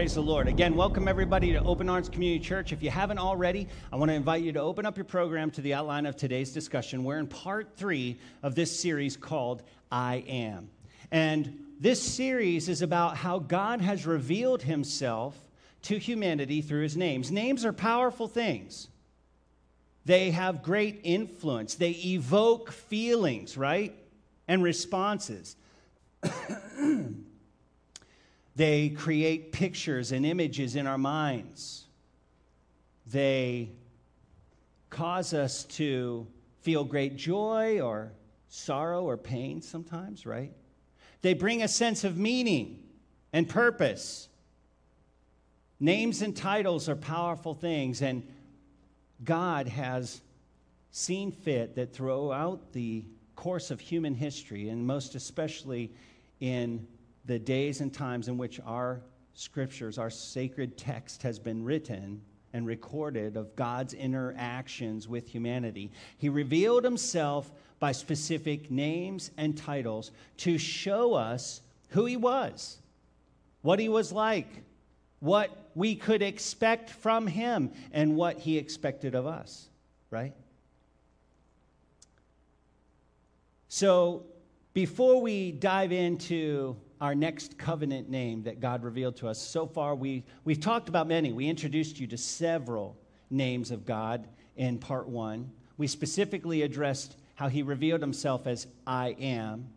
Praise the Lord. Again, welcome everybody to Open Arms Community Church. If you haven't already, I want to invite you to open up your program to the outline of today's discussion. We're in part 3 of this series called I Am. And this series is about how God has revealed himself to humanity through his names. Names are powerful things. They have great influence. They evoke feelings, right? And responses. They create pictures and images in our minds. They cause us to feel great joy or sorrow or pain sometimes, right? They bring a sense of meaning and purpose. Names and titles are powerful things, and God has seen fit that throughout the course of human history, and most especially in the days and times in which our scriptures, our sacred text has been written and recorded of God's interactions with humanity, he revealed himself by specific names and titles to show us who he was, what he was like, what we could expect from him, and what he expected of us, right? So before we dive into our next covenant name that God revealed to us, so far we've talked about many. We introduced you to several names of God in part 1. We specifically addressed how he revealed himself as I Am.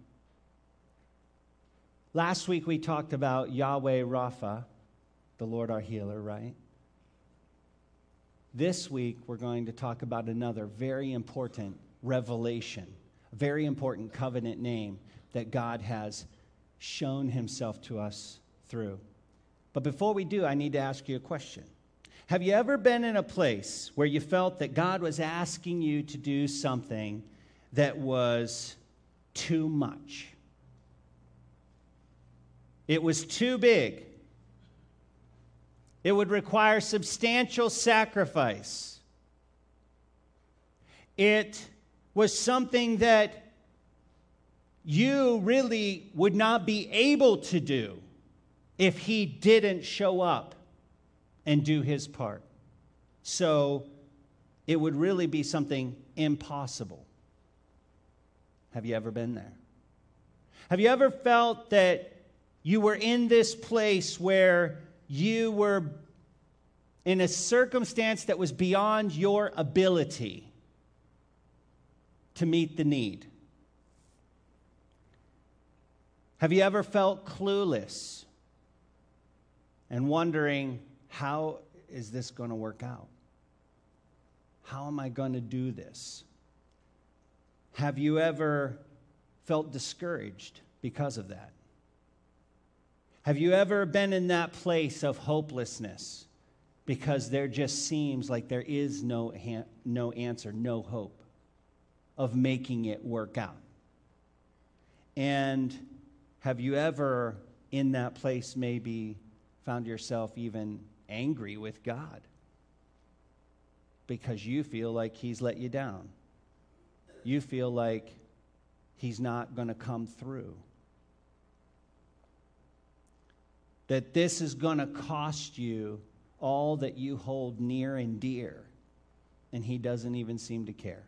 Last week we talked about Yahweh Rapha, the Lord our healer, right? This week we're going to talk about another very important revelation, very important covenant name that God has shown himself to us through. But before we do, I need to ask you a question. Have you ever been in a place where you felt that God was asking you to do something that was too much? It was too big. It would require substantial sacrifice. It was something that you really would not be able to do if he didn't show up and do his part. So it would really be something impossible. Have you ever been there? Have you ever felt that you were in this place where you were in a circumstance that was beyond your ability to meet the need? Have you ever felt clueless and wondering, how is this going to work out? How am I going to do this? Have you ever felt discouraged because of that? Have you ever been in that place of hopelessness because there just seems like there is no answer, no hope of making it work out? And have you ever, in that place, maybe found yourself even angry with God because you feel like he's let you down? You feel like he's not going to come through. That this is going to cost you all that you hold near and dear, and he doesn't even seem to care.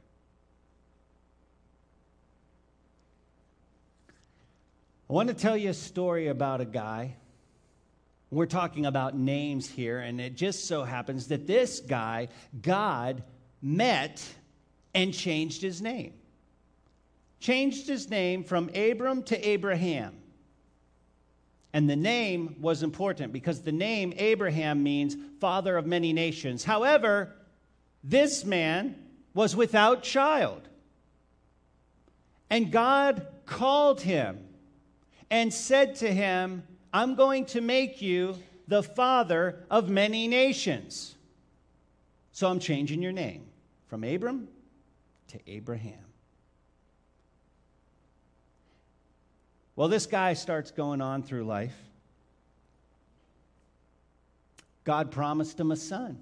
I want to tell you a story about a guy. We're talking about names here, and it just so happens that this guy, God met and changed his name. Changed his name from Abram to Abraham. And the name was important because the name Abraham means father of many nations. However, this man was without child. And God called him and said to him, I'm going to make you the father of many nations. So I'm changing your name from Abram to Abraham. Well, this guy starts going on through life. God promised him a son.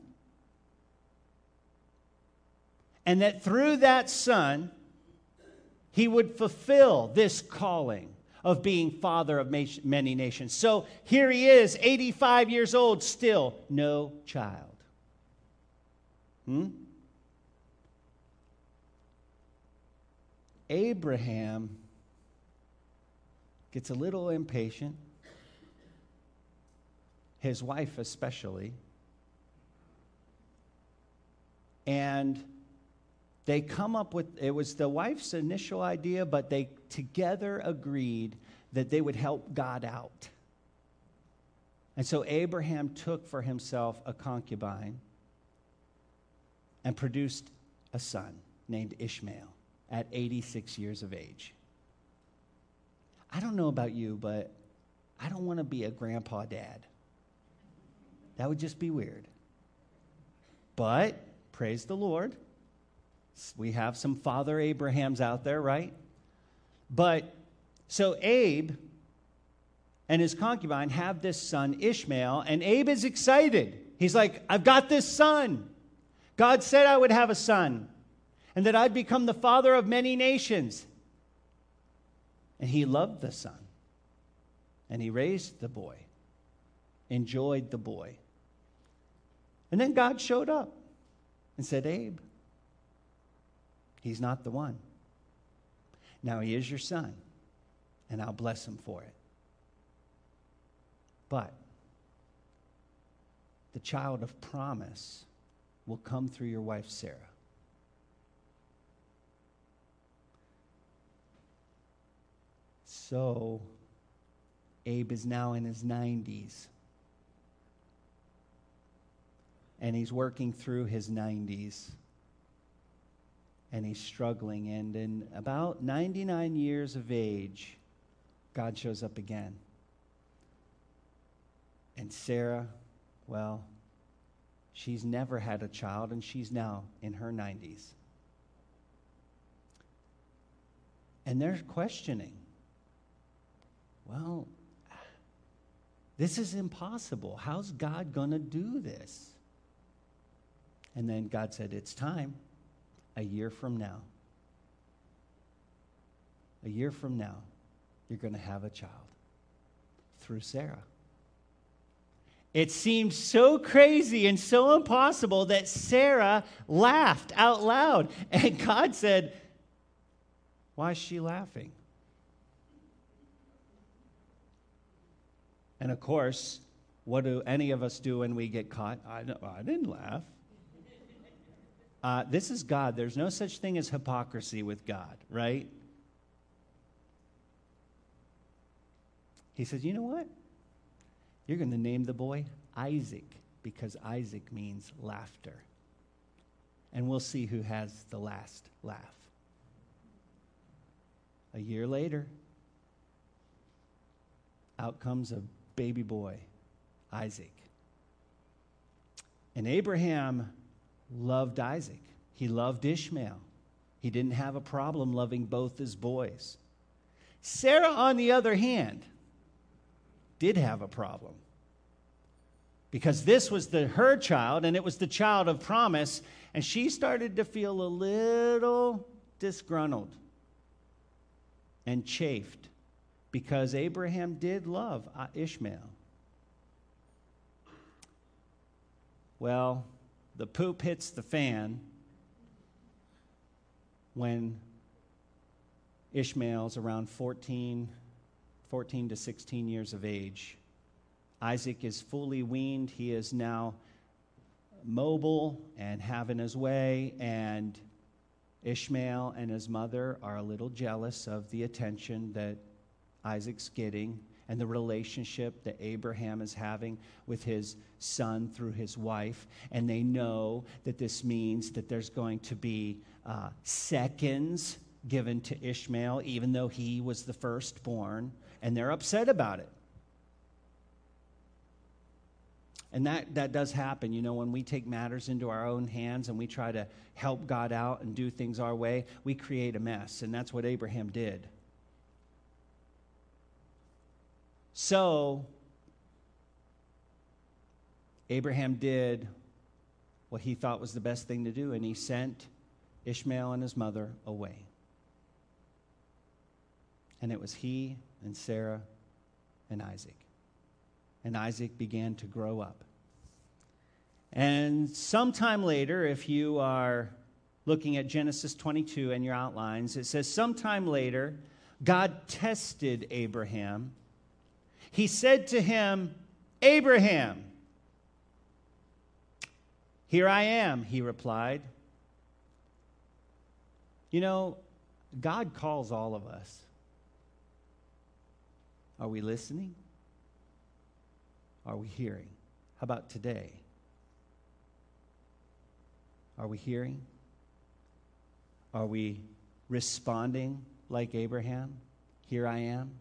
And that through that son, he would fulfill this calling of being father of many nations. So here he is, 85 years old, still no child. Abraham gets a little impatient, his wife especially, and they come up with, it was the wife's initial idea, but they together agreed that they would help God out. And so Abraham took for himself a concubine and produced a son named Ishmael at 86 years of age. I don't know about you, but I don't want to be a grandpa dad. That would just be weird. But praise the Lord, we have some Father Abrahams out there, right? But so Abe and his concubine have this son, Ishmael, and Abe is excited. He's like, I've got this son. God said I would have a son and that I'd become the father of many nations. And he loved the son. And he raised the boy, enjoyed the boy. And then God showed up and said, Abe, he's not the one. Now he is your son, and I'll bless him for it. But the child of promise will come through your wife, Sarah. So, Abe is now in his 90s. And he's working through his 90s. And he's struggling. And in about 99 years of age, God shows up again. And Sarah, well, she's never had a child, and she's now in her 90s. And they're questioning, well, this is impossible. How's God going to do this? And then God said, it's time. A year from now. A year from now, you're going to have a child through Sarah. It seemed so crazy and so impossible that Sarah laughed out loud. And God said, why is she laughing? And of course, what do any of us do when we get caught? I didn't laugh. This is God. There's no such thing as hypocrisy with God, right? He says, you know what? You're going to name the boy Isaac, because Isaac means laughter. And we'll see who has the last laugh. A year later, out comes a baby boy, Isaac. And Abraham loved Isaac. He loved Ishmael. He didn't have a problem loving both his boys. Sarah, on the other hand, did have a problem. Because this was her child, and it was the child of promise, and she started to feel a little disgruntled and chafed because Abraham did love Ishmael. Well, the poop hits the fan when Ishmael's around 14 to 16 years of age. Isaac is fully weaned. He is now mobile and having his way, and Ishmael and his mother are a little jealous of the attention that Isaac's getting and the relationship that Abraham is having with his son through his wife. And they know that this means that there's going to be seconds given to Ishmael, even though he was the firstborn, and they're upset about it. And that does happen, you know, when we take matters into our own hands and we try to help God out and do things our way, we create a mess, and that's what Abraham did. So, Abraham did what he thought was the best thing to do, and he sent Ishmael and his mother away. And it was he and Sarah and Isaac. And Isaac began to grow up. And sometime later, if you are looking at Genesis 22 and your outlines, it says, sometime later, God tested Abraham. He said to him, Abraham. Here I am, he replied. You know, God calls all of us. Are we listening? Are we hearing? How about today? Are we hearing? Are we responding like Abraham? Here I am.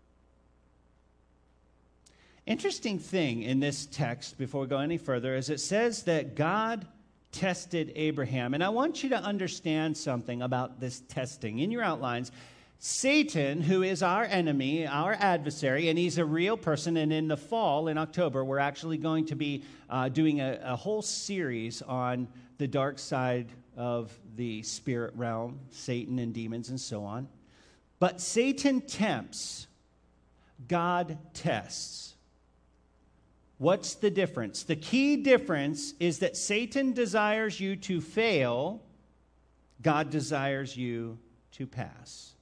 Interesting thing in this text, before we go any further, is it says that God tested Abraham. And I want you to understand something about this testing. In your outlines, Satan, who is our enemy, our adversary, and he's a real person, and in the fall, in October, we're actually going to be doing a whole series on the dark side of the spirit realm, Satan and demons and so on. But Satan tempts, God tests. What's the difference? The key difference is that Satan desires you to fail, God desires you to pass.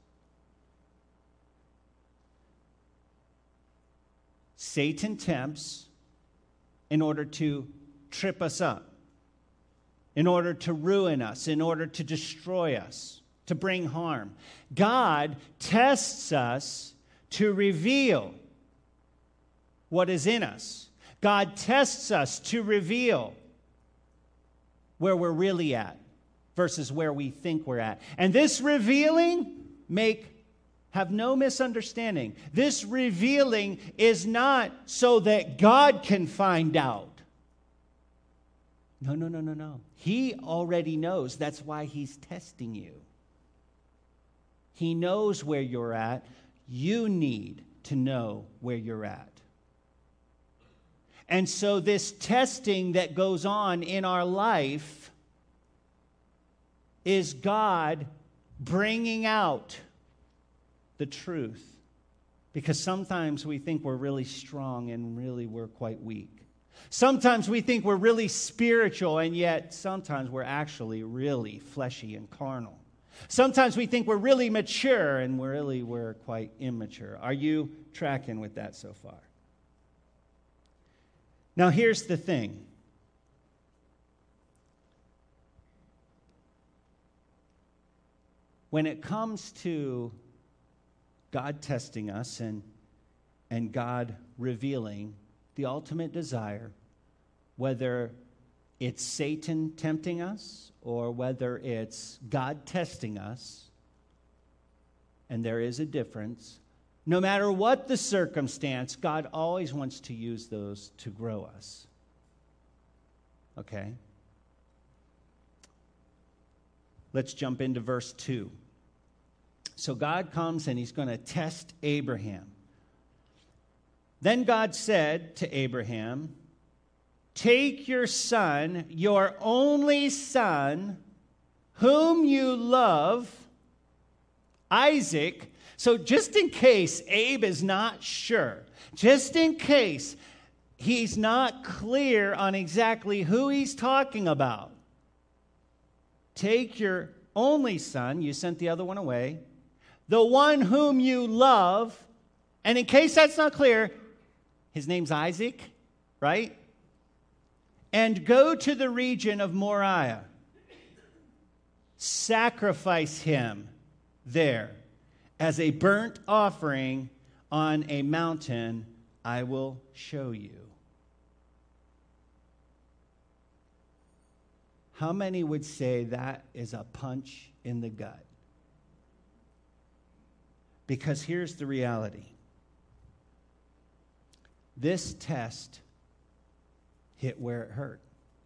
Satan tempts in order to trip us up, in order to ruin us, in order to destroy us, to bring harm. God tests us to reveal what is in us. God tests us to reveal where we're really at versus where we think we're at. And this revealing, have no misunderstanding. This revealing is not so that God can find out. No. He already knows. That's why he's testing you. He knows where you're at. You need to know where you're at. And so this testing that goes on in our life is God bringing out the truth. Because sometimes we think we're really strong and really we're quite weak. Sometimes we think we're really spiritual and yet sometimes we're actually really fleshy and carnal. Sometimes we think we're really mature and really we're quite immature. Are you tracking with that so far? Now, here's the thing. When it comes to God testing us and God revealing the ultimate desire, whether it's Satan tempting us or whether it's God testing us, and there is a difference, no matter what the circumstance, God always wants to use those to grow us. Okay? Let's jump into verse 2. So God comes and he's going to test Abraham. Then God said to Abraham, "Take your son, your only son, whom you love, Isaac." So just in case Abe is not sure, just in case he's not clear on exactly who he's talking about, take your only son, you sent the other one away, the one whom you love, and in case that's not clear, his name's Isaac, right? And go to the region of Moriah. Sacrifice him there as a burnt offering on a mountain I will show you. How many would say that is a punch in the gut? Because here's the reality. This test hit where it hurt.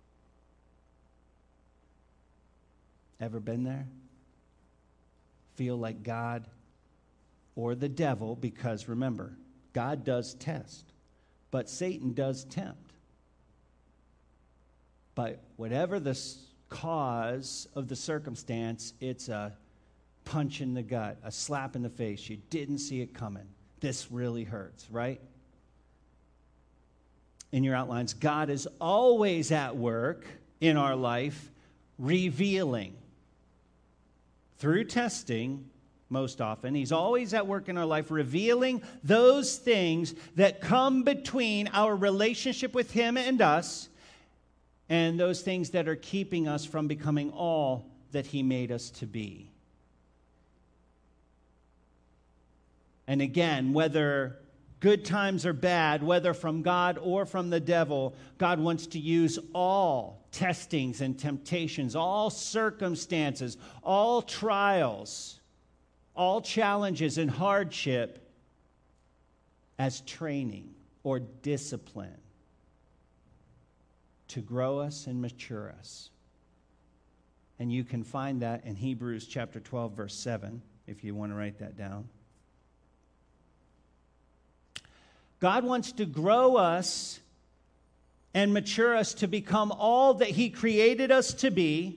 Ever been there? Feel like God or the devil, because remember, God does test, but Satan does tempt. But whatever the cause of the circumstance, it's a punch in the gut, a slap in the face. You didn't see it coming. This really hurts, right? In your outlines, God is always at work in our life, revealing. Through testing, most often, he's always at work in our life, revealing those things that come between our relationship with him and us, and those things that are keeping us from becoming all that he made us to be. And again, whether good times or bad, whether from God or from the devil, God wants to use all testings and temptations, all circumstances, all trials, all challenges and hardship as training or discipline to grow us and mature us. And you can find that in Hebrews chapter 12, verse 7, if you want to write that down. God wants to grow us and mature us to become all that he created us to be.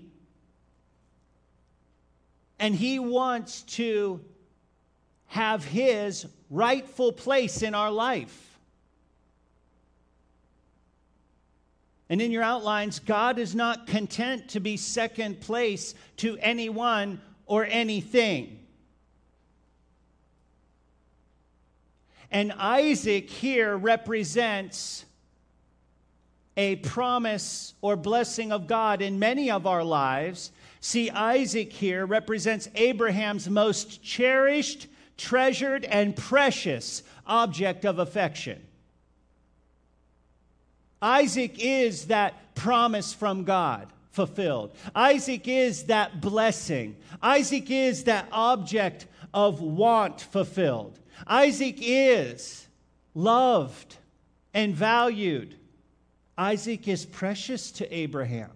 And he wants to have his rightful place in our life. And in your outlines, God is not content to be second place to anyone or anything. And Isaac here represents a promise or blessing of God in many of our lives. See, Isaac here represents Abraham's most cherished, treasured, and precious object of affection. Isaac is that promise from God fulfilled. Isaac is that blessing. Isaac is that object of want fulfilled. Isaac is loved and valued. Isaac is precious to Abraham.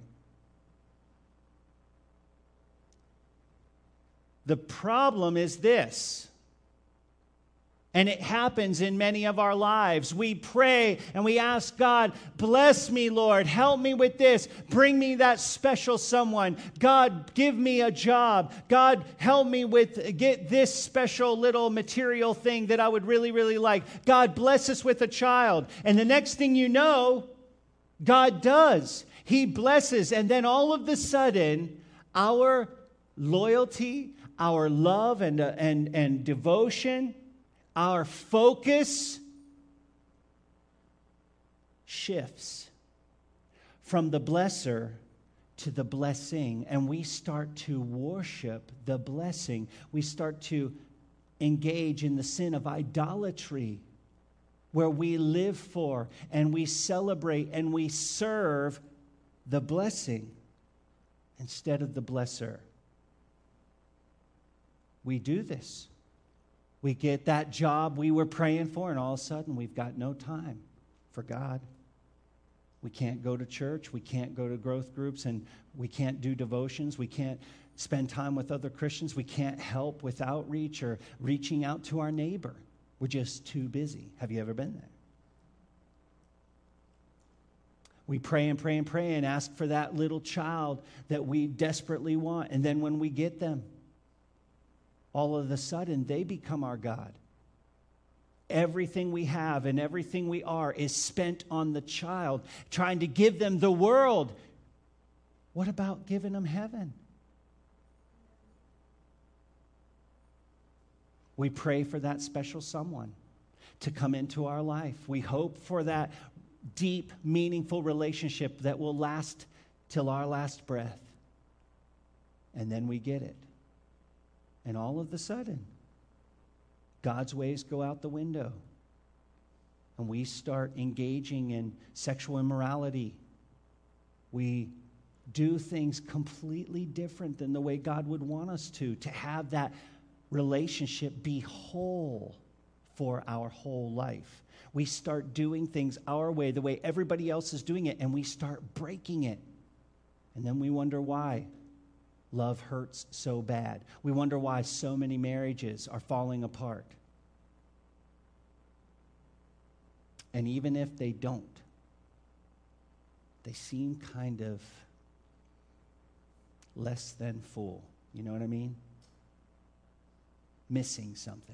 The problem is this, and it happens in many of our lives. We pray and we ask God, bless me, Lord, help me with this, bring me that special someone. God, give me a job. God, help me get this special little material thing that I would really, really like. God, bless us with a child. And the next thing you know, God does. He blesses. And then all of a sudden, our loyalty, our love and devotion, our focus shifts from the blesser to the blessing, and we start to worship the blessing. We start to engage in the sin of idolatry, where we live for and we celebrate and we serve the blessing instead of the blesser. We do this. We get that job we were praying for, and all of a sudden we've got no time for God. We can't go to church. We can't go to growth groups, and we can't do devotions. We can't spend time with other Christians. We can't help with outreach or reaching out to our neighbor. We're just too busy. Have you ever been there? We pray and pray and pray and ask for that little child that we desperately want, and then when we get them, all of a sudden, they become our God. Everything we have and everything we are is spent on the child, trying to give them the world. What about giving them heaven? We pray for that special someone to come into our life. We hope for that deep, meaningful relationship that will last till our last breath. And then we get it. And all of a sudden, God's ways go out the window. And we start engaging in sexual immorality. We do things completely different than the way God would want us to have that relationship be whole for our whole life. We start doing things our way, the way everybody else is doing it, and we start breaking it. And then we wonder why love hurts so bad. We wonder why so many marriages are falling apart. And even if they don't, they seem kind of less than full. You know what I mean? missing something.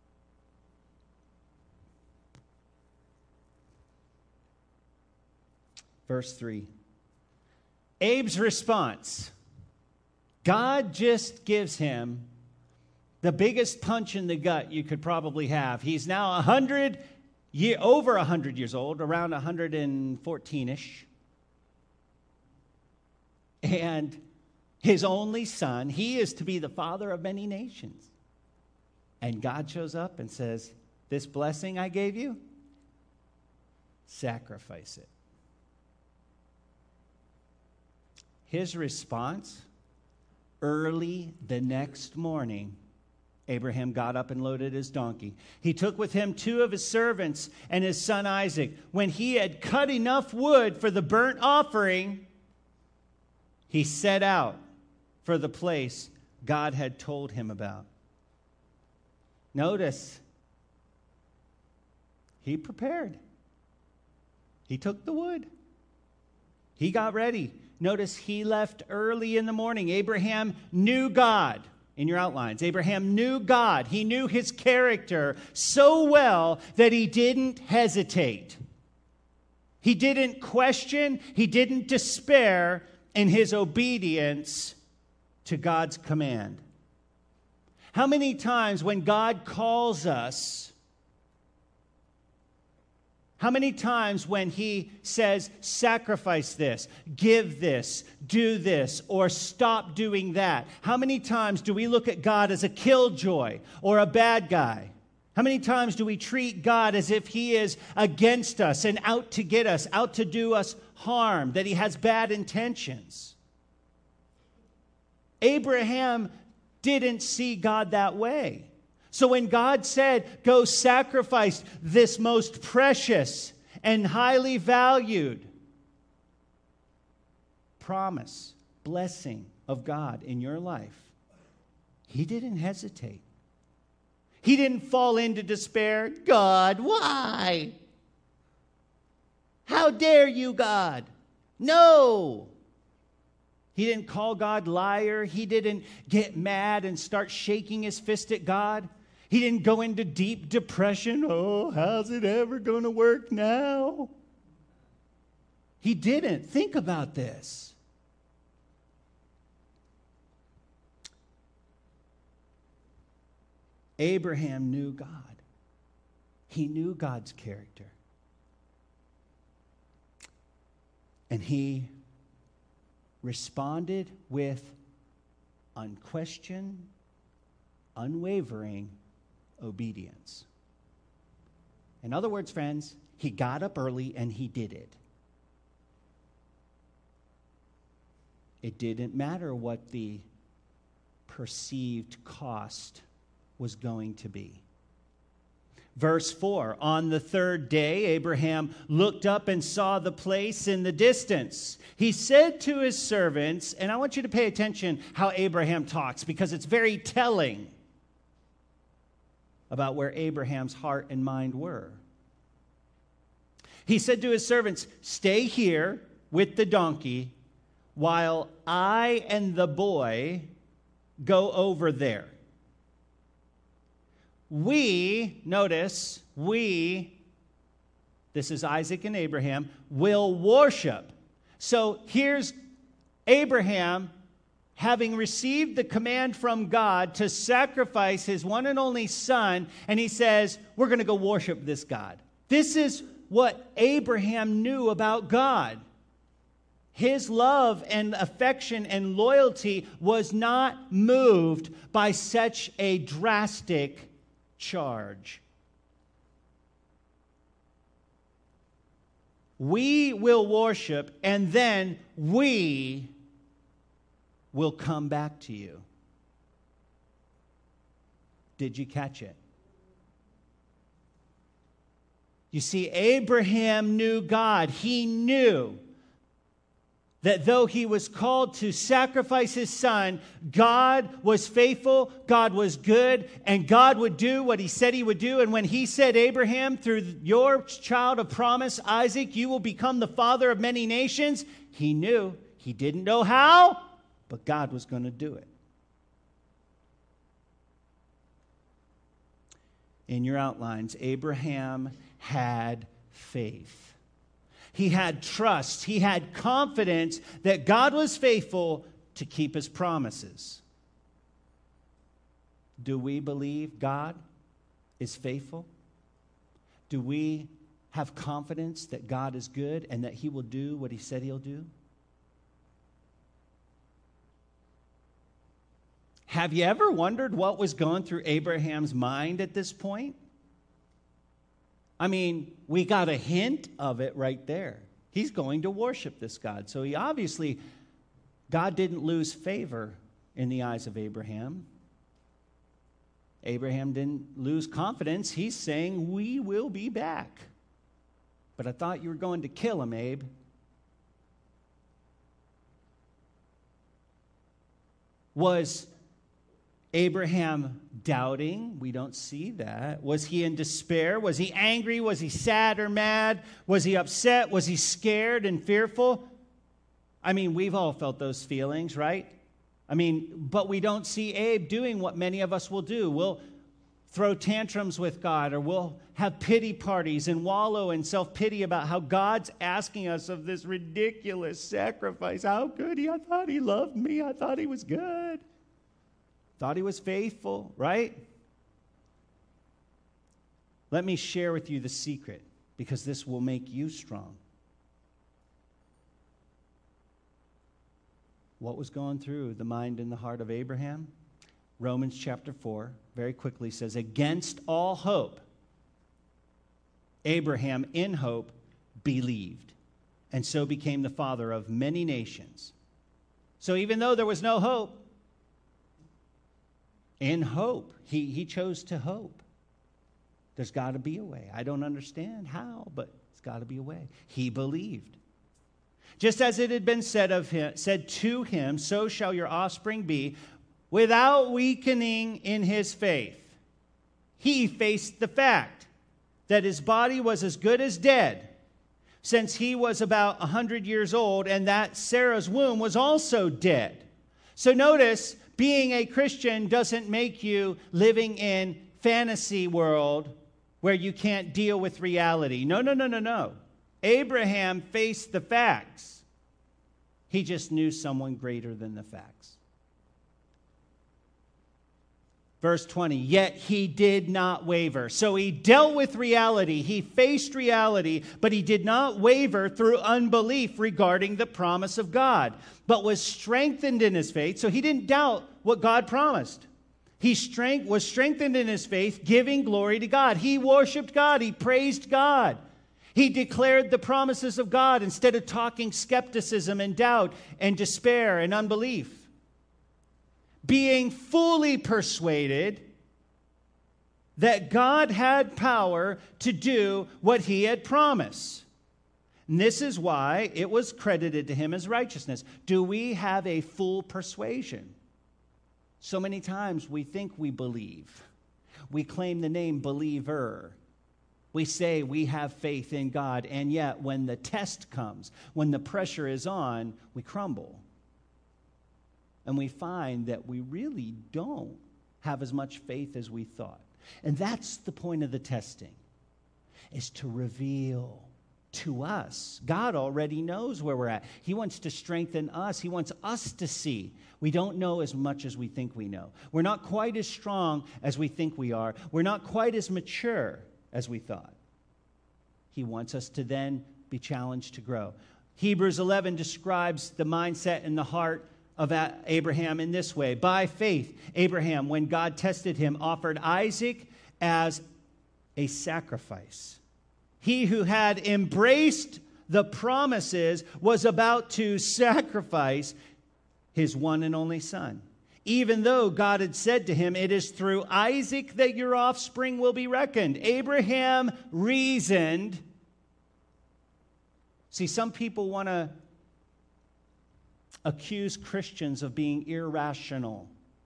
Verse 3. Abe's response. God just gives him the biggest punch in the gut you could probably have. He's now over 100 years old, around 114-ish. And his only son, he is to be the father of many nations. And God shows up and says, this blessing I gave you, sacrifice it. His response, early the next morning, Abraham got up and loaded his donkey. He took with him 2 of his servants and his son Isaac. When he had cut enough wood for the burnt offering, he set out for the place God had told him about. Notice, he prepared. He took the wood. He got ready. Notice he left early in the morning. Abraham knew God. In your outlines, Abraham knew God. He knew his character so well that he didn't hesitate. He didn't question. He didn't despair in his obedience to God's command. How many times when God calls us, how many times when he says, sacrifice this, give this, do this, or stop doing that, how many times do we look at God as a killjoy or a bad guy? How many times do we treat God as if he is against us and out to get us, out to do us harm, that he has bad intentions? Abraham didn't see God that way. So when God said, go sacrifice this most precious and highly valued promise, blessing of God in your life, he didn't hesitate. He didn't fall into despair. God, why? How dare you, God? No. He didn't call God liar. He didn't get mad and start shaking his fist at God. He didn't go into deep depression. Oh, how's it ever going to work now? He didn't. Think about this. Abraham knew God. He knew God's character. And he responded with unquestioned, unwavering obedience. In other words, friends, he got up early and he did it. It didn't matter what the perceived cost was going to be. Verse 4, on the third day, Abraham looked up and saw the place in the distance. He said to his servants, and I want you to pay attention how Abraham talks, because it's very telling about where Abraham's heart and mind were. He said to his servants, stay here with the donkey while I and the boy go over there. Notice, this is Isaac and Abraham, will worship. So here's Abraham having received the command from God to sacrifice his one and only son, and he says, we're going to go worship this God. This is what Abraham knew about God. His love and affection and loyalty was not moved by such a drastic charge. We will worship, and then we will come back to you. Did you catch it? You see, Abraham knew God. He knew that though he was called to sacrifice his son, God was faithful, God was good, and God would do what he said he would do. And when he said, Abraham, through your child of promise, Isaac, you will become the father of many nations, he knew. He didn't know how, but God was going to do it. in your outlines, Abraham had faith. He had trust. He had confidence that God was faithful to keep his promises. Do we believe God is faithful? Do we have confidence that God is good and that he will do what he said he'll do? Have you ever wondered what was going through Abraham's mind at this point? I mean, we got a hint of it right there. He's going to worship this God. So he obviously, God didn't lose favor in the eyes of Abraham. Abraham didn't lose confidence. He's saying, we will be back. But I thought you were going to kill him, Abe. Was Abraham doubting? We don't see that. Was he in despair? Was he angry? Was he sad or mad? Was he upset? Was he scared and fearful? I mean, we've all felt those feelings, right? I mean, but we don't see Abe doing what many of us will do. We'll throw tantrums with God, or we'll have pity parties and wallow in self-pity about how God's asking us of this ridiculous sacrifice. How could he? I thought he loved me. I thought he was good. Thought he was faithful, right? Let me share with you the secret, because this will make you strong. What was going through the mind and the heart of Abraham? Romans chapter 4 very quickly says, against all hope, Abraham in hope believed, and so became the father of many nations. So even though there was no hope, in hope, he chose to hope. There's got to be a way. I don't understand how, but it's got to be a way. He believed. Just as it had been said to him, so shall your offspring be, without weakening in his faith. He faced the fact that his body was as good as dead, since he was about 100 years old, and that Sarah's womb was also dead. So notice, being a Christian doesn't make you living in fantasy world where you can't deal with reality. No. Abraham faced the facts. He just knew someone greater than the facts. Verse 20, yet he did not waver. So he dealt with reality. He faced reality, but he did not waver through unbelief regarding the promise of God, but was strengthened in his faith. So he didn't doubt what God promised. He was strengthened in his faith, giving glory to God. He worshiped God. He praised God. He declared the promises of God instead of talking skepticism and doubt and despair and unbelief. Being fully persuaded that God had power to do what he had promised. And this is why it was credited to him as righteousness. Do we have a full persuasion? So many times we think we believe. We claim the name believer. We say we have faith in God, and yet when the test comes, when the pressure is on, we crumble. And we find that we really don't have as much faith as we thought. And that's the point of the testing, is to reveal to us. God already knows where we're at. He wants to strengthen us. He wants us to see. We don't know as much as we think we know. We're not quite as strong as we think we are. We're not quite as mature as we thought. He wants us to then be challenged to grow. Hebrews 11 describes the mindset and the heart of Abraham in this way. By faith, Abraham, when God tested him, offered Isaac as a sacrifice. He who had embraced the promises was about to sacrifice his one and only son, even though God had said to him, it is through Isaac that your offspring will be reckoned. Abraham reasoned. See, some people want to accuse Christians of being irrational.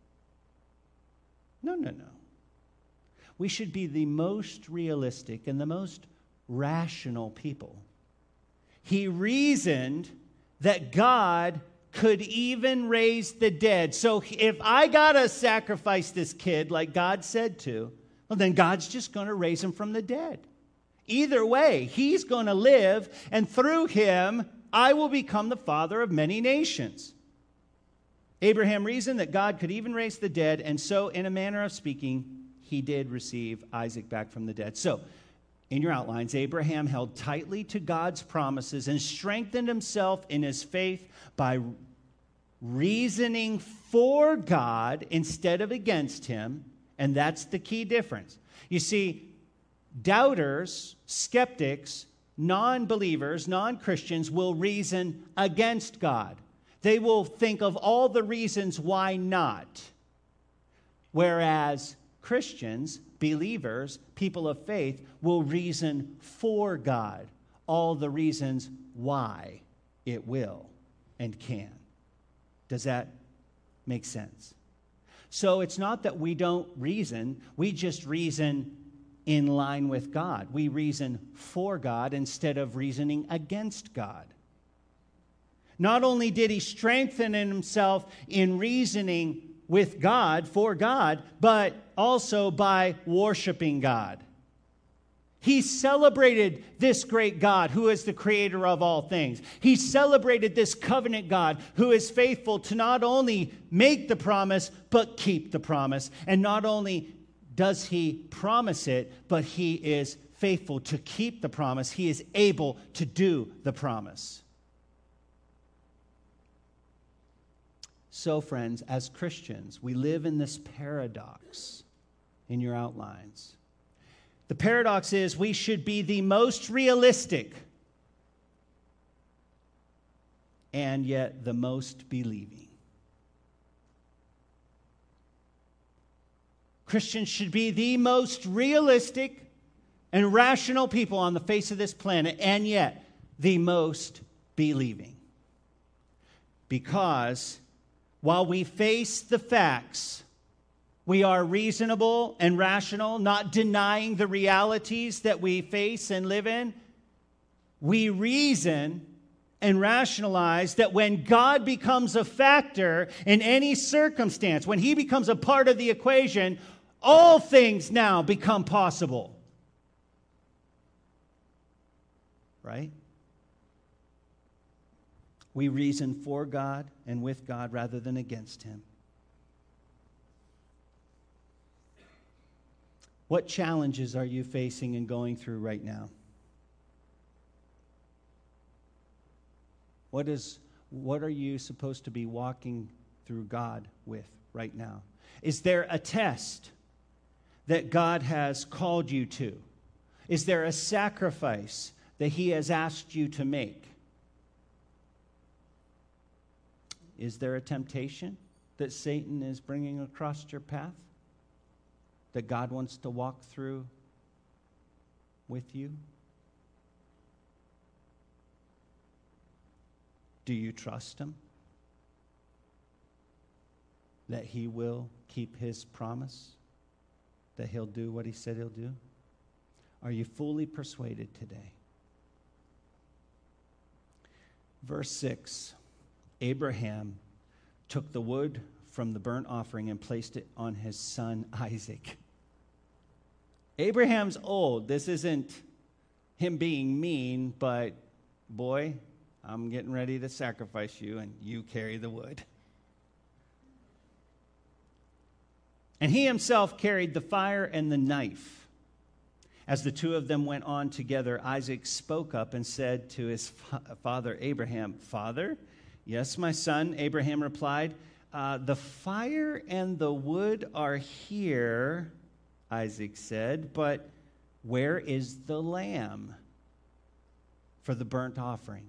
No. We should be the most realistic and the most rational people. He reasoned that God could even raise the dead. So if I got to sacrifice this kid like God said to, Well, then God's just going to raise him from the dead. Either way, he's going to live, and through him, I will become the father of many nations. Abraham reasoned that God could even raise the dead, and so, in a manner of speaking, he did receive Isaac back from the dead. So, in your outlines, Abraham held tightly to God's promises and strengthened himself in his faith by reasoning for God instead of against him, and that's the key difference. You see, doubters, skeptics, non-believers, non-Christians will reason against God. They will think of all the reasons why not. Whereas Christians, believers, people of faith, will reason for God, all the reasons why it will and can. Does that make sense? So it's not that we don't reason, we just reason in line with God. We reason for God instead of reasoning against God. Not only did he strengthen himself in reasoning with God, for God, but also by worshiping God. He celebrated this great God who is the creator of all things. He celebrated this covenant God who is faithful to not only make the promise, but keep the promise. And not only does he promise it, but he is faithful to keep the promise. He is able to do the promise. So, friends, as Christians, we live in this paradox in your outlines. The paradox is we should be the most realistic and yet the most believing. Christians should be the most realistic and rational people on the face of this planet and yet the most believing. Because while we face the facts, we are reasonable and rational, not denying the realities that we face and live in. We reason and rationalize that when God becomes a factor in any circumstance, when he becomes a part of the equation, all things now become possible. Right? We reason for God and with God rather than against him. What challenges are you facing and going through right now? What are you supposed to be walking through God with right now? Is there a test that God has called you to? Is there a sacrifice that he has asked you to make? Is there a temptation that Satan is bringing across your path that God wants to walk through with you? Do you trust him that he will keep his promise, that he'll do what he said he'll do? Are you fully persuaded today? Verse 6. Abraham took the wood from the burnt offering and placed it on his son Isaac. Abraham's old. This isn't him being mean, but boy, I'm getting ready to sacrifice you, and you carry the wood. And he himself carried the fire and the knife. As the two of them went on together, Isaac spoke up and said to his father Abraham, "Father?" "Yes, my son," Abraham replied. "The fire and the wood are here," Isaac said, "but where is the lamb for the burnt offering?"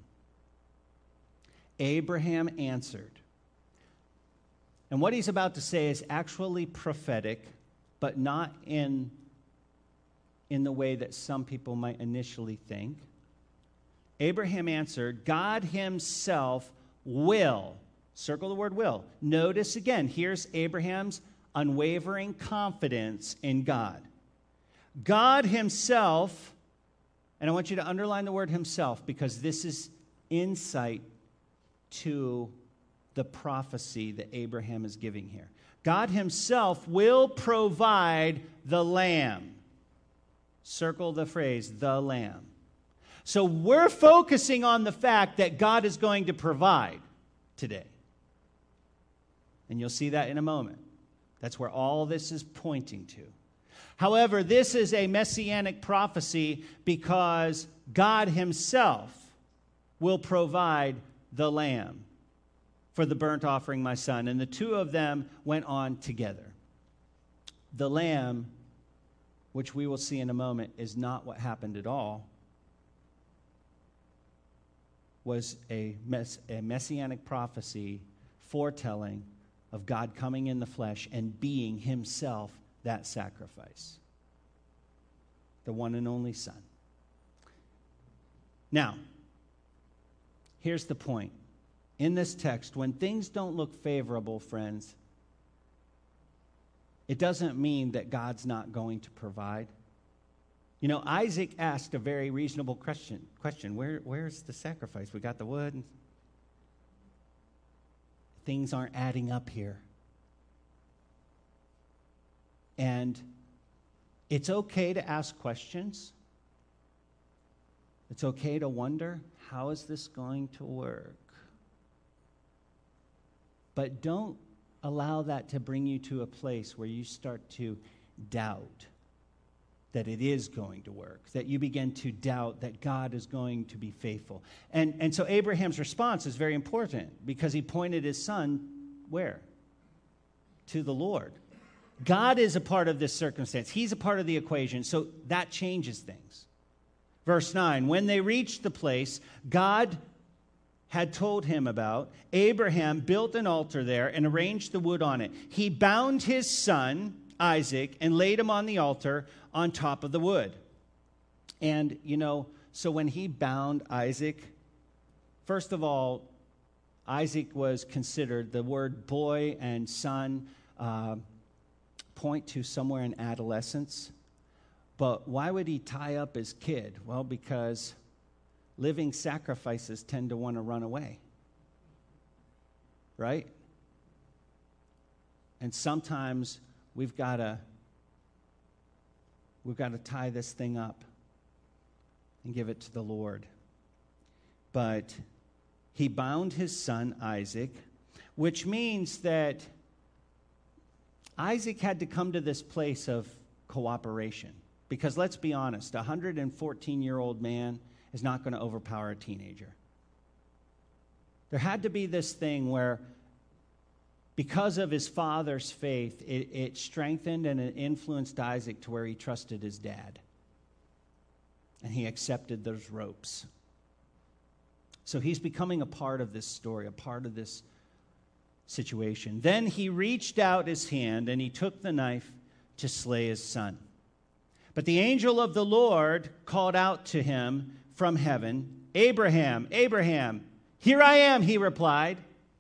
Abraham answered. And what he's about to say is actually prophetic, but not in the way that some people might initially think. Abraham answered, "God himself will." Circle the word will. Notice again, here's Abraham's unwavering confidence in God. God himself, and I want you to underline the word himself because this is insight to the prophecy that Abraham is giving here. God himself will provide the lamb. Circle the phrase, the lamb. So we're focusing on the fact that God is going to provide today. And you'll see that in a moment. That's where all this is pointing to. However, this is a messianic prophecy because God himself will provide the lamb for the burnt offering, my son. And the two of them went on together. The lamb, which we will see in a moment, is not what happened at all, was a messianic prophecy foretelling of God coming in the flesh and being himself that sacrifice. The one and only Son. Now, here's the point. In this text, when things don't look favorable, friends, it doesn't mean that God's not going to provide. You know, Isaac asked a very reasonable question. Where's the sacrifice? We got the wood. Things aren't adding up here. And it's okay to ask questions. It's okay to wonder, how is this going to work? But don't allow that to bring you to a place where you start to doubt that it is going to work, that you begin to doubt that God is going to be faithful. And so Abraham's response is very important because he pointed his son where? To the Lord. God is a part of this circumstance. He's a part of the equation, so that changes things. Verse 9, when they reached the place God had told him about, Abraham built an altar there and arranged the wood on it. He bound his son, Isaac, and laid him on the altar on top of the wood. And, you know, so when he bound Isaac, first of all, Isaac was considered, the word boy and son point to somewhere in adolescence. But why would he tie up his kid? Well, because living sacrifices tend to want to run away. Right? And sometimes we've got to tie this thing up and give it to the Lord. But he bound his son Isaac, which means that Isaac had to come to this place of cooperation. Because let's be honest, a 114-year-old man is not going to overpower a teenager. There had to be this thing where, because of his father's faith, it strengthened and it influenced Isaac to where he trusted his dad. And he accepted those ropes. So he's becoming a part of this story, a part of this situation. Then he reached out his hand and he took the knife to slay his son. But the angel of the Lord called out to him from heaven, Abraham, Abraham. Here I am, he replied.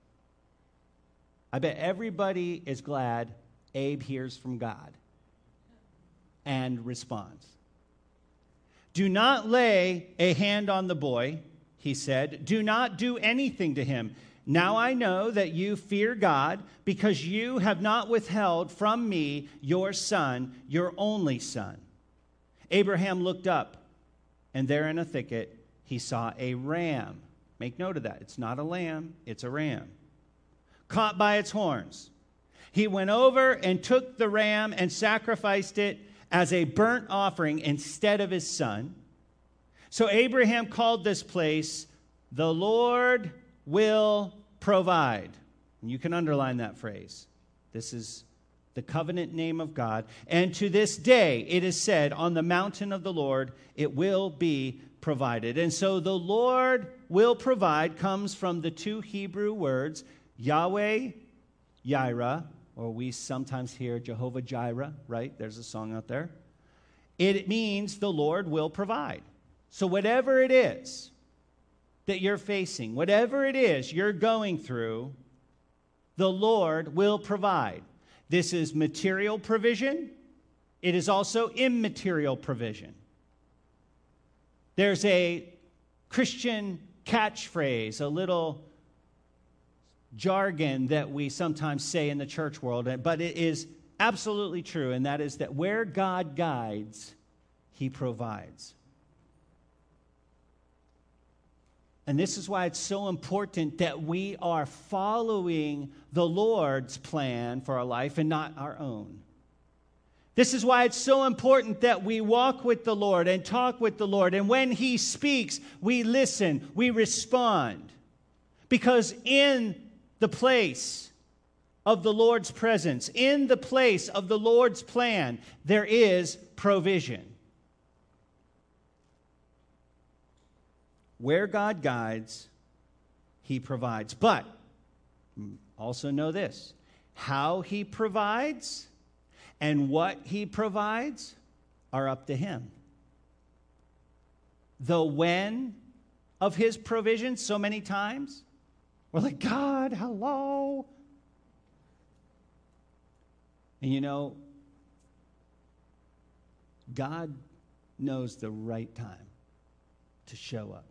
I bet everybody is glad Abe hears from God and responds. Do not lay a hand on the boy, he said. Do not do anything to him. Now I know that you fear God because you have not withheld from me your son, your only son. Abraham looked up, and there in a thicket he saw a ram. Make note of that. It's not a lamb, it's a ram. Caught by its horns. He went over and took the ram and sacrificed it as a burnt offering instead of his son. So Abraham called this place, the Lord will provide. And you can underline that phrase. This is the covenant name of God. And to this day, it is said, on the mountain of the Lord, it will be provided. And so the Lord will provide comes from the two Hebrew words, Yahweh, Yireh, or we sometimes hear Jehovah Jireh, right? There's a song out there. It means the Lord will provide. So whatever it is that you're facing, whatever it is you're going through, the Lord will provide. This is material provision. It is also immaterial provision. There's a Christian catchphrase, a little jargon that we sometimes say in the church world, but it is absolutely true, and that is that where God guides, he provides. And this is why it's so important that we are following the Lord's plan for our life and not our own. This is why it's so important that we walk with the Lord and talk with the Lord. And when he speaks, we listen, we respond. Because in the place of the Lord's presence, in the place of the Lord's plan, there is provision. Where God guides, he provides. But also know this, how he provides and what he provides are up to him. The when of his provision, so many times, we're like, God, hello. And you know, God knows the right time to show up.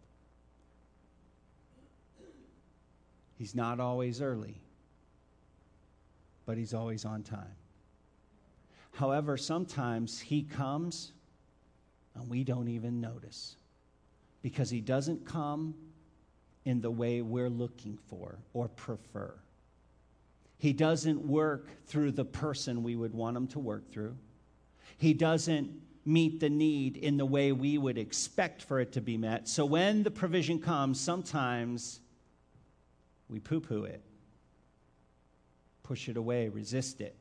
He's not always early, but he's always on time. However, sometimes he comes and we don't even notice because he doesn't come in the way we're looking for or prefer. He doesn't work through the person we would want him to work through. He doesn't meet the need in the way we would expect for it to be met. So when the provision comes, sometimes we poo-poo it, push it away, resist it.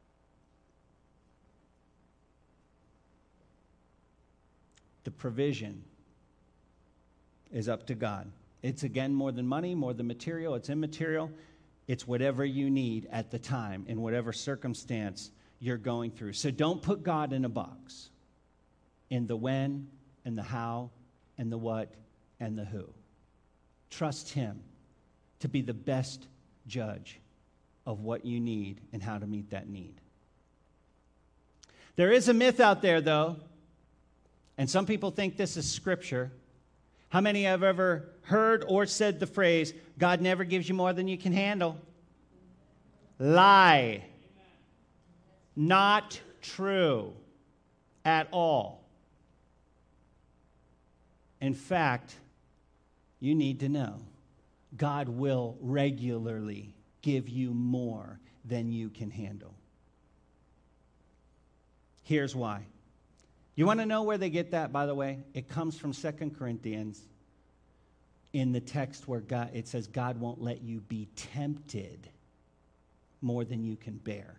The provision is up to God. It's, again, more than money, more than material. It's immaterial. It's whatever you need at the time, in whatever circumstance you're going through. So don't put God in a box, in the when and the how and the what and the who. Trust him to be the best judge of what you need and how to meet that need. There is a myth out there, though, and some people think this is scripture. How many have ever heard or said the phrase, God never gives you more than you can handle? Lie. Not true at all. In fact, you need to know God will regularly give you more than you can handle. Here's why. You want to know where they get that, by the way? It comes from 2 Corinthians in the text where it says God won't let you be tempted more than you can bear.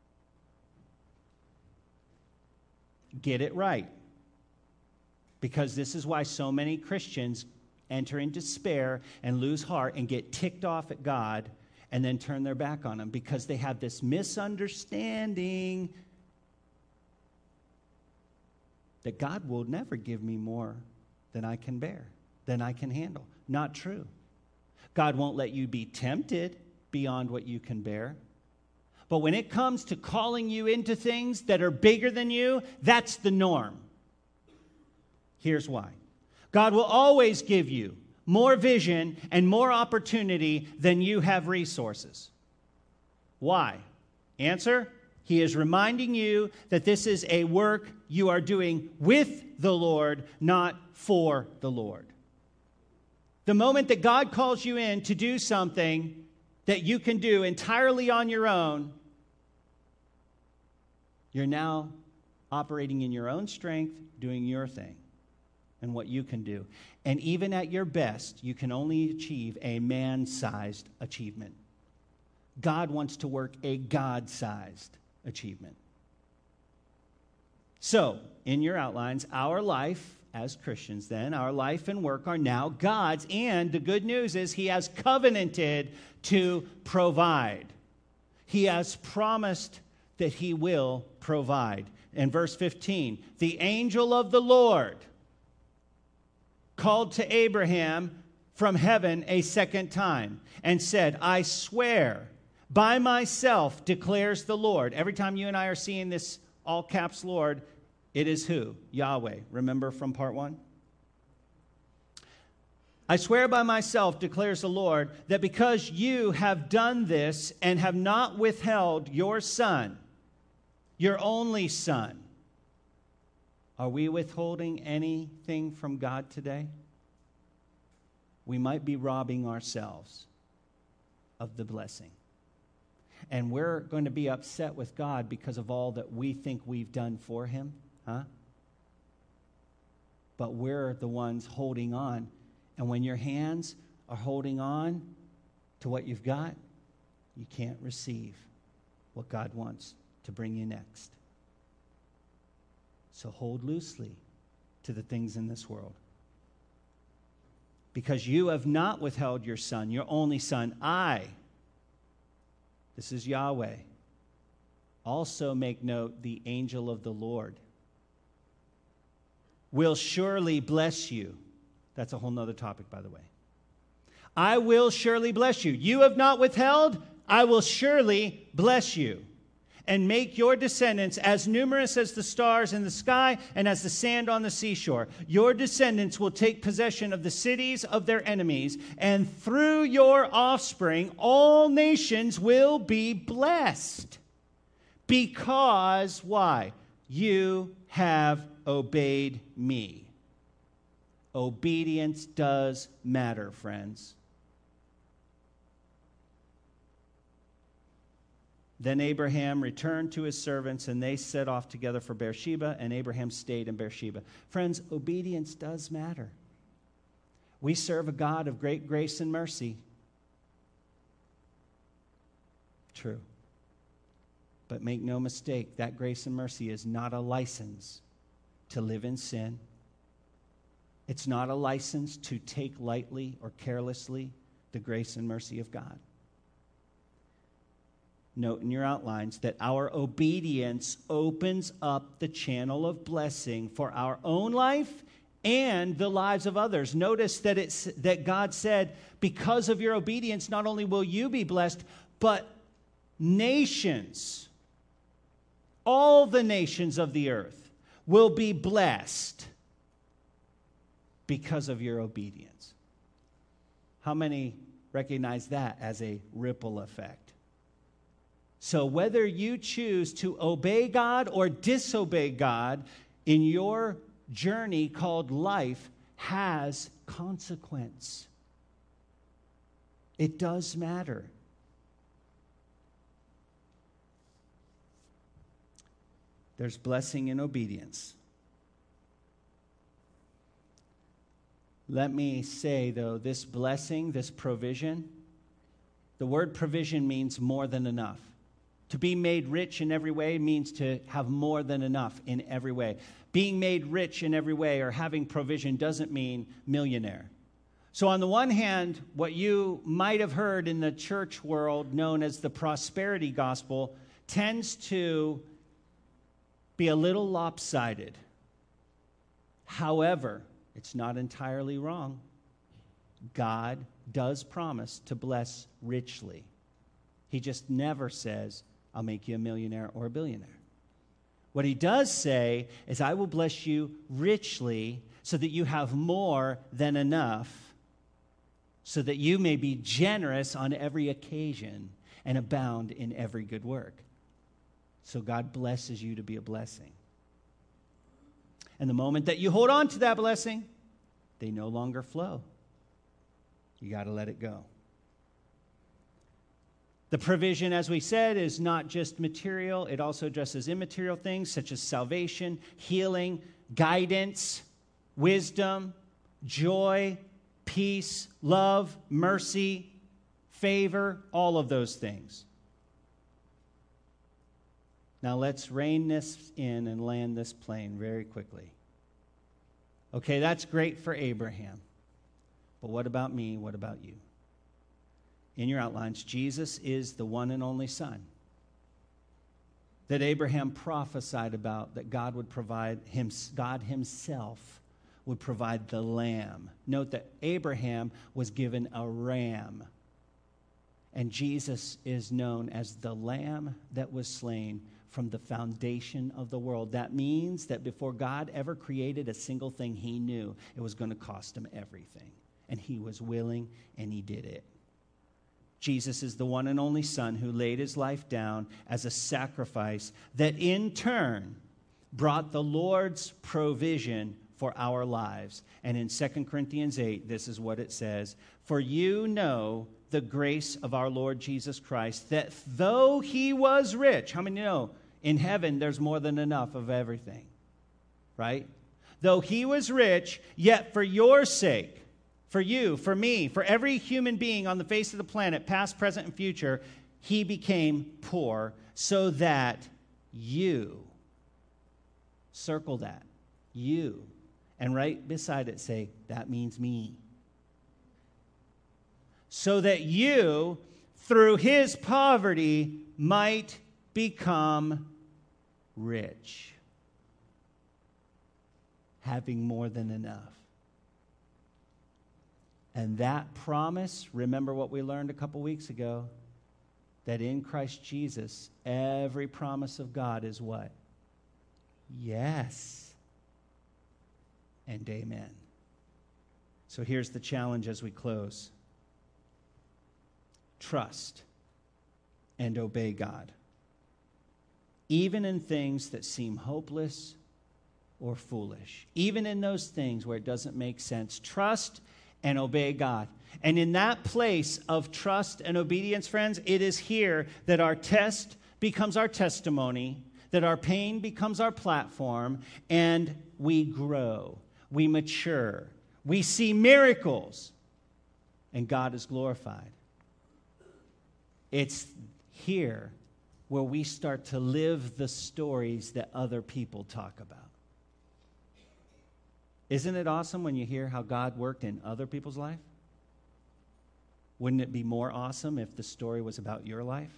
Get it right. Because this is why so many Christians enter in despair and lose heart and get ticked off at God and then turn their back on him because they have this misunderstanding that God will never give me more than I can bear, than I can handle. Not true. God won't let you be tempted beyond what you can bear. But when it comes to calling you into things that are bigger than you, that's the norm. Here's why. God will always give you more vision and more opportunity than you have resources. Why? Answer, he is reminding you that this is a work you are doing with the Lord, not for the Lord. The moment that God calls you in to do something that you can do entirely on your own, you're now operating in your own strength, doing your thing and what you can do. And even at your best, you can only achieve a man-sized achievement. God wants to work a God-sized achievement. So, in your outlines, our life as Christians then, our life and work are now God's, and the good news is he has covenanted to provide. He has promised that he will provide. In verse 15, the angel of the Lord called to Abraham from heaven a second time and said, I swear by myself, declares the Lord. Every time you and I are seeing this all caps Lord, it is who? Yahweh. Remember from part 1? I swear by myself, declares the Lord, that because you have done this and have not withheld your son, your only son. Are we withholding anything from God today? We might be robbing ourselves of the blessing. And we're going to be upset with God because of all that we think we've done for him, huh? But we're the ones holding on. And when your hands are holding on to what you've got, you can't receive what God wants to bring you next. So hold loosely to the things in this world. Because you have not withheld your son, your only son, this is Yahweh. Also make note, the angel of the Lord will surely bless you. That's a whole nother topic, by the way. I will surely bless you. You have not withheld, I will surely bless you. And make your descendants as numerous as the stars in the sky and as the sand on the seashore. Your descendants will take possession of the cities of their enemies, and through your offspring all nations will be blessed. Because, why? You have obeyed me. Obedience does matter, friends. Then Abraham returned to his servants, and they set off together for Beersheba, and Abraham stayed in Beersheba. Friends, obedience does matter. We serve a God of great grace and mercy. True. But make no mistake, that grace and mercy is not a license to live in sin. It's not a license to take lightly or carelessly the grace and mercy of God. Note in your outlines that our obedience opens up the channel of blessing for our own life and the lives of others. Notice that God said, because of your obedience, not only will you be blessed, but nations, all the nations of the earth, will be blessed because of your obedience. How many recognize that as a ripple effect? So whether you choose to obey God or disobey God in your journey called life has consequence. It does matter. There's blessing in obedience. Let me say, though, this blessing, this provision, the word provision means more than enough. To be made rich in every way means to have more than enough in every way. Being made rich in every way or having provision doesn't mean millionaire. So on the one hand, what you might have heard in the church world known as the prosperity gospel tends to be a little lopsided. However, it's not entirely wrong. God does promise to bless richly. He just never says, I'll make you a millionaire or a billionaire. What he does say is, I will bless you richly so that you have more than enough, so that you may be generous on every occasion and abound in every good work. So God blesses you to be a blessing. And the moment that you hold on to that blessing, they no longer flow. You got to let it go. The provision, as we said, is not just material. It also addresses immaterial things such as salvation, healing, guidance, wisdom, joy, peace, love, mercy, favor, all of those things. Now let's rein this in and land this plane very quickly. Okay, that's great for Abraham. But what about me? What about you? In your outlines, Jesus is the one and only Son that Abraham prophesied about, that God would provide him, God himself would provide the lamb. Note that Abraham was given a ram, and Jesus is known as the lamb that was slain from the foundation of the world. That means that before God ever created a single thing, he knew it was going to cost him everything. and he was willing, and he did it. Jesus is the one and only Son who laid his life down as a sacrifice that in turn brought the Lord's provision for our lives. And in 2 Corinthians 8, this is what it says: "For you know the grace of our Lord Jesus Christ, that though he was rich," how many know in heaven there's more than enough of everything, right? "Though he was rich, yet for your sake," for you, for me, for every human being on the face of the planet, past, present, and future, he became poor so that you, circle that, you, and right beside it say, that means me. So that you, through his poverty, might become rich, having more than enough. And that promise, remember what we learned a couple weeks ago, that in Christ Jesus, every promise of God is what? Yes. And amen. So here's the challenge as we close. Trust and obey God, even in things that seem hopeless or foolish, even in those things where it doesn't make sense. Trust and obey God. And in that place of trust and obedience, friends, it is here that our test becomes our testimony, that our pain becomes our platform, and we grow, we mature, we see miracles, and God is glorified. It's here where we start to live the stories that other people talk about. Isn't it awesome when you hear how God worked in other people's life? Wouldn't it be more awesome if the story was about your life?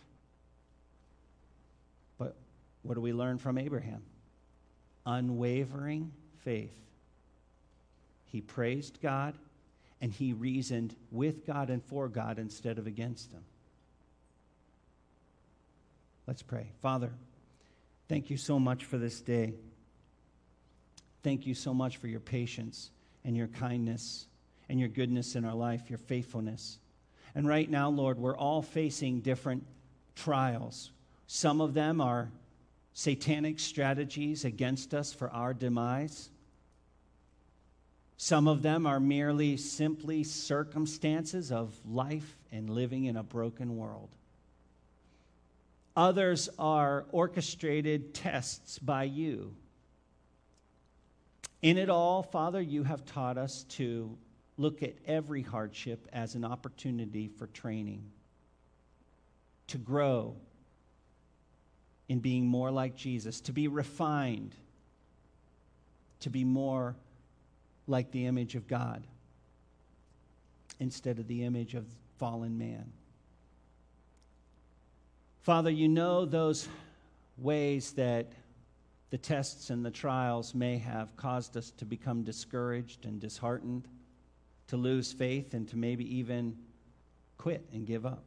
But what do we learn from Abraham? Unwavering faith. He praised God, and he reasoned with God and for God instead of against him. Let's pray. Father, thank you so much for this day. Thank you so much for your patience and your kindness and your goodness in our life, your faithfulness. And right now, Lord, we're all facing different trials. Some of them are satanic strategies against us for our demise. Some of them are merely simply circumstances of life and living in a broken world. Others are orchestrated tests by you. In it all, Father, you have taught us to look at every hardship as an opportunity for training, to grow in being more like Jesus, to be refined, to be more like the image of God instead of the image of fallen man. Father, you know those ways that the tests and the trials may have caused us to become discouraged and disheartened, to lose faith, and to maybe even quit and give up.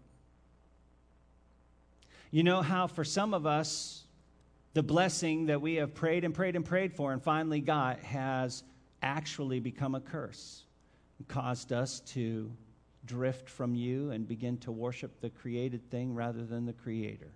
You know how for some of us, the blessing that we have prayed and prayed and prayed for and finally got has actually become a curse and caused us to drift from you and begin to worship the created thing rather than the Creator.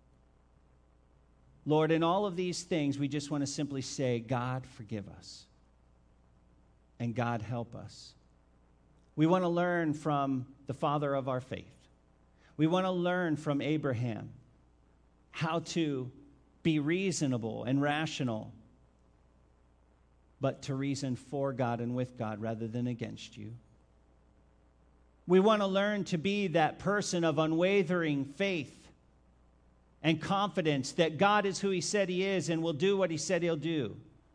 Lord, in all of these things, we just want to simply say, God, forgive us. And God, help us. We want to learn from the father of our faith. We want to learn from Abraham how to be reasonable and rational, but to reason for God and with God rather than against you. We want to learn to be that person of unwavering faith and confidence that God is who he said he is and will do what he said he'll do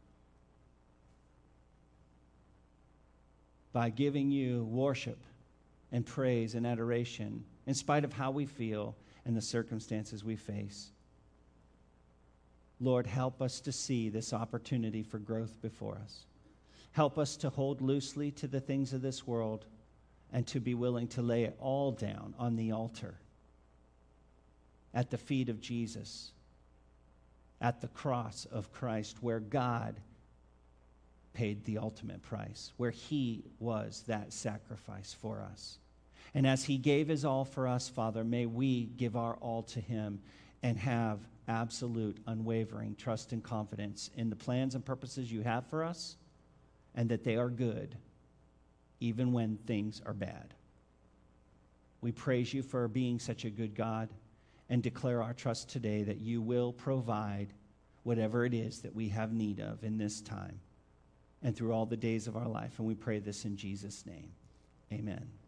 by giving you worship and praise and adoration in spite of how we feel and the circumstances we face. Lord, help us to see this opportunity for growth before us. Help us to hold loosely to the things of this world and to be willing to lay it all down on the altar at the feet of Jesus, at the cross of Christ, where God paid the ultimate price, where he was that sacrifice for us. And as he gave his all for us, Father, may we give our all to him and have absolute, unwavering trust and confidence in the plans and purposes you have for us, and that they are good, even when things are bad. We praise you for being such a good God and declare our trust today that you will provide whatever it is that we have need of in this time and through all the days of our life. And we pray this in Jesus' name. Amen.